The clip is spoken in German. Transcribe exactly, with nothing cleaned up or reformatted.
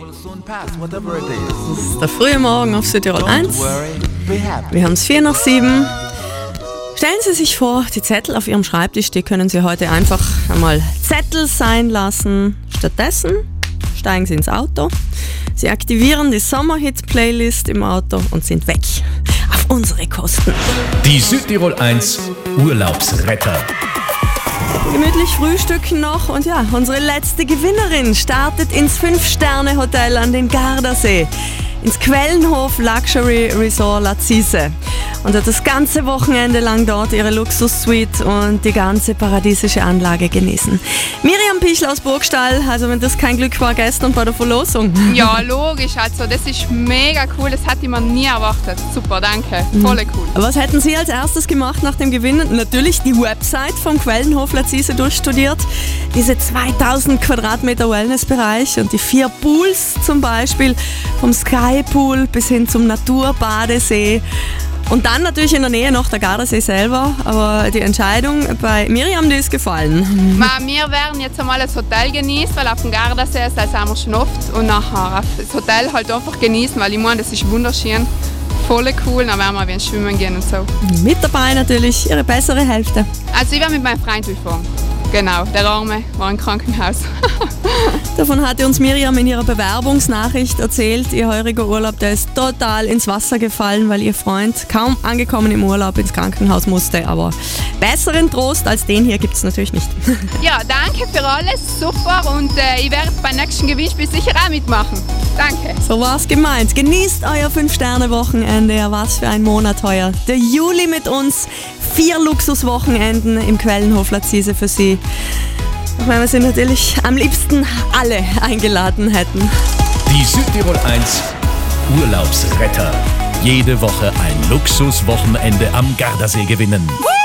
Das ist der frühe Morgen auf Südtirol eins. Wir haben es vier nach sieben. Stellen Sie sich vor, die Zettel auf Ihrem Schreibtisch, die können Sie heute einfach einmal Zettel sein lassen. Stattdessen steigen Sie ins Auto. Sie aktivieren die Sommerhits-Playlist im Auto und sind weg. Auf unsere Kosten. Die Südtirol eins Urlaubsretter. Gemütlich frühstücken noch und ja, unsere letzte Gewinnerin startet ins Fünf-Sterne-Hotel an den Gardasee, ins Quellenhof Luxury Resort Lazise und hat das ganze Wochenende lang dort ihre Luxussuite und die ganze paradiesische Anlage genießen. Miriam Pichler aus Burgstall, also wenn das kein Glück war gestern bei der Verlosung. Ja, logisch, also das ist mega cool, das hätte man nie erwartet. Super, danke, voll cool. Was hätten Sie als erstes gemacht nach dem Gewinnen? Natürlich die Website vom Quellenhof Lazise durchstudiert, diese zweitausend Quadratmeter Wellnessbereich und die vier Pools zum Beispiel, vom Skypool bis hin zum Naturbadesee. Und dann natürlich in der Nähe noch der Gardasee selber, aber die Entscheidung bei Miriam, die ist gefallen. Ma, wir werden jetzt einmal das Hotel genießen, weil auf dem Gardasee ist, sind wir schon oft und nachher auf das Hotel halt einfach genießen, weil ich meine, das ist wunderschön, voll cool, dann werden wir wieder schwimmen gehen und so. Mit dabei natürlich ihre bessere Hälfte. Also ich werde mit meinem Freund durchfahren. Genau, der Arme war im Krankenhaus. Davon hatte uns Miriam in ihrer Bewerbungsnachricht erzählt. Ihr heuriger Urlaub, der ist total ins Wasser gefallen, weil ihr Freund kaum angekommen im Urlaub ins Krankenhaus musste. Aber besseren Trost als den hier gibt es natürlich nicht. Ja, danke für alles, super und äh, ich werde beim nächsten Gewinnspiel sicher auch mitmachen. Danke. So war's gemeint. Genießt euer Fünf-Sterne-Wochenende. Ja, was für ein Monat heuer. Der Juli mit uns. Vier Luxuswochenenden im Quellenhof Lazise für Sie. Auch wenn wir Sie natürlich am liebsten alle eingeladen hätten. Die Südtirol eins Urlaubsretter. Jede Woche ein Luxuswochenende am Gardasee gewinnen.